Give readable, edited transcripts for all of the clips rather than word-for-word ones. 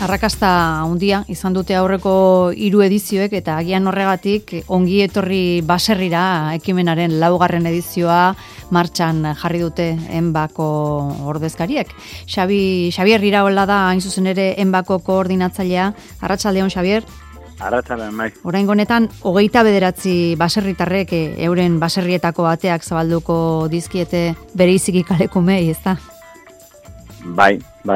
arrakasta handia izan dute aurreko 3 edizioek eta agian horregatik ongi etorri baserrira ekimenaren 4. edizioa martxan jarri dute Enbako ordezkariek. Xabier Iraola da hain zuzen ere Enbako koordinatzailea. Arratsaldeon, Xabier. Arratsaldeon, bai. Oraingo honetan 29 baserritarrek euren baserrietako ateak zabalduko dizkiete bereiziki kalekumei, ezta? Bai. Bai,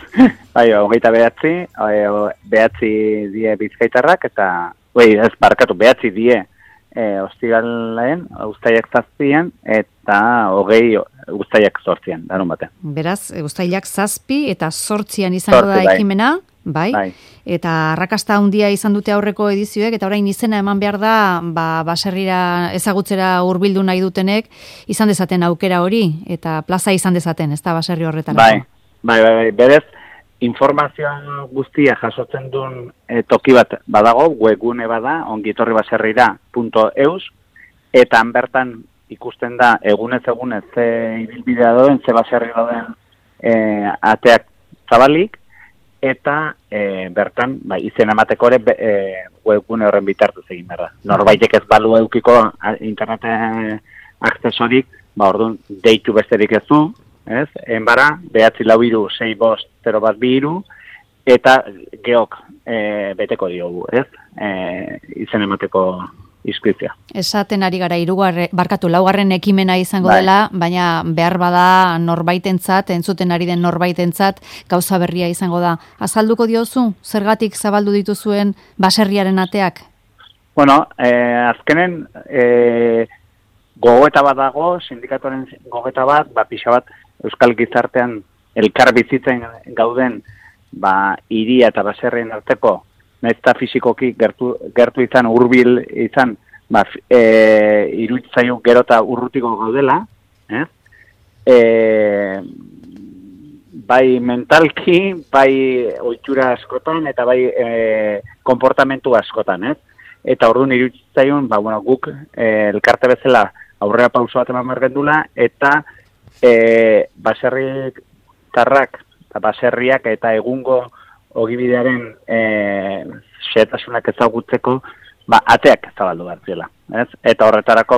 29 die bizkaitarrak eta die ostiralean, uztailak 7 eta 20 uztailak 8 darun batean. Beraz, uztailak 7 eta 8 izango da ekimena, bai. Eta arrakasta handia izan dute aurreko edizioek eta orain izena eman behar da, baserrira ezagutzera hurbildu nahi dutenek izan dezaten aukera hori eta plaza izan dezaten, ezta baserri horretan. Bai, berez, informazioa guztia jasotzen duen toki bat badago, webgune bada, ongietorribaserrira.eus, eta bertan ikusten da egunez ze ibilbidea doen, ze baserri dauden ateak zabalik, eta bertan izena emateko ere webgune horren bitartuz egin behar da. Norbaitek ez balu edukiko internet akzesorik, orduan deitu besterik ez du, enbara, 943-65012 eta geok beteko diogu, izen emateko inskripzioa. Esaten ari gara 4. ekimena izango dela, baina behar bada norbaitentzat, entzuten ari den norbaitentzat, gauza berria izango da. Azalduko diozu, zergatik zabaldu dituzuen baserriaren ateak? Bueno, azkenen gogoeta bat dago, sindikatuaren gogoeta bat, pixa bat, Euskal Gizartean elkar bizitzen gauden hiria eta baserrien arteko, nahiz eta fisikoki gertu izan, hurbil izan, iruditzaigu gero eta urrutiko gaudela, bai mentalki, bai ohitura askotan, eta bai konportamentu askotan, Eta orduan iruditzaigun, guk elkarte bezala aurrera pauso bat eman bergendula, eta baserritarrak, baserriak eta egungo ogibidearen xehetasunak ezagutzeko, ateak zabaldu behar zela. Eta horretarako,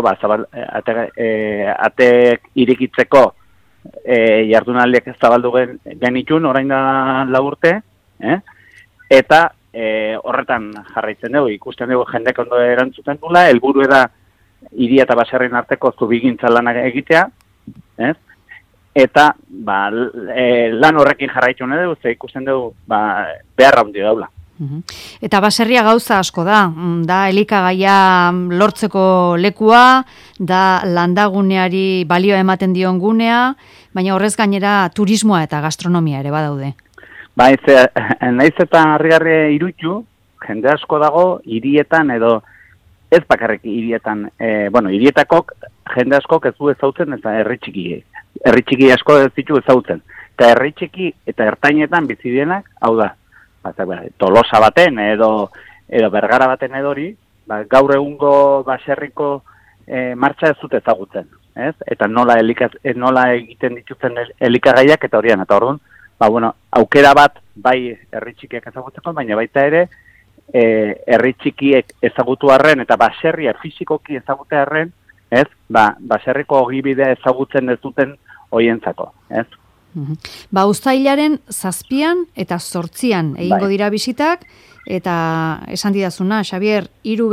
ateak irikitzeko jardunaldiak zabaldu genitun, orain da 4 urte, eta horretan jarraitzen dugu, ikusten dugu jendek ondo erantzuten dula, helburu da hiria eta baserrien arteko zubigintza lanak egitea, eta lan horrekin jarraitzen dugu, ze ikusten dugu behar handi daula. Eta baserria gauza asko da elikagaia lortzeko lekua, da landaguneari balioa ematen dion gunea, baina horrez gainera turismoa eta gastronomia ere badaude. Naiz eta harrigarria iruditu, jende asko dago hirietan edo ez bakarrik hirietan, hirietakok jende askok ez du ezautzen eta herri txiki asko ez ditu ezautzen. Eta herri txiki eta ertainetan bizi dienak, hau da, Tolosa baten edo Bergara baten edori, gaur egungo baserriko martxa ez dute ezagutzen, Eta nola egiten dituzten elikagaiak eta horian, eta orduan, aukera bat bai herri txikiak ezagutzeko, baina baita ere herri txikiek ezagutu arren eta baserria fisikoki ezagutu arren, baserriko ogibidea ezagutzen ez duten hoientzako, Uztailaren 7 eta 8 egingo dira bisitak, eta esan didazuna, Xabier,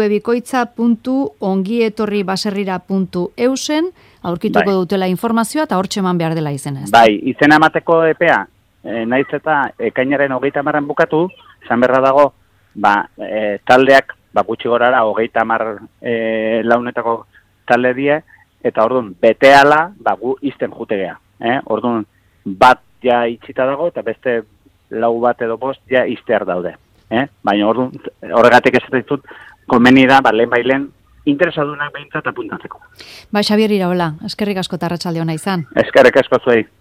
irubebikoitza.ongietorribaserrira.eusen aurkituko dutela informazioa eta hortxe eman behar dela izena. Izena emateko epea, naiz eta ekainaren 30 bukatu, esan berra dago, taldeak, gutxi gorara, 30 launetako talde die, eta orduan, beteala, gu izten jutegea. Orduan, bat ja itxita dago, eta beste 4 bat edo 5 ja iztear daude. Baina orduan, horregatik ez ditut, komeni da, lehen interesadunak behintzat apuntatzeko. Xabier Iraola, eskerrik asko eta arratsalde ona izan. Eskerrik asko zuei.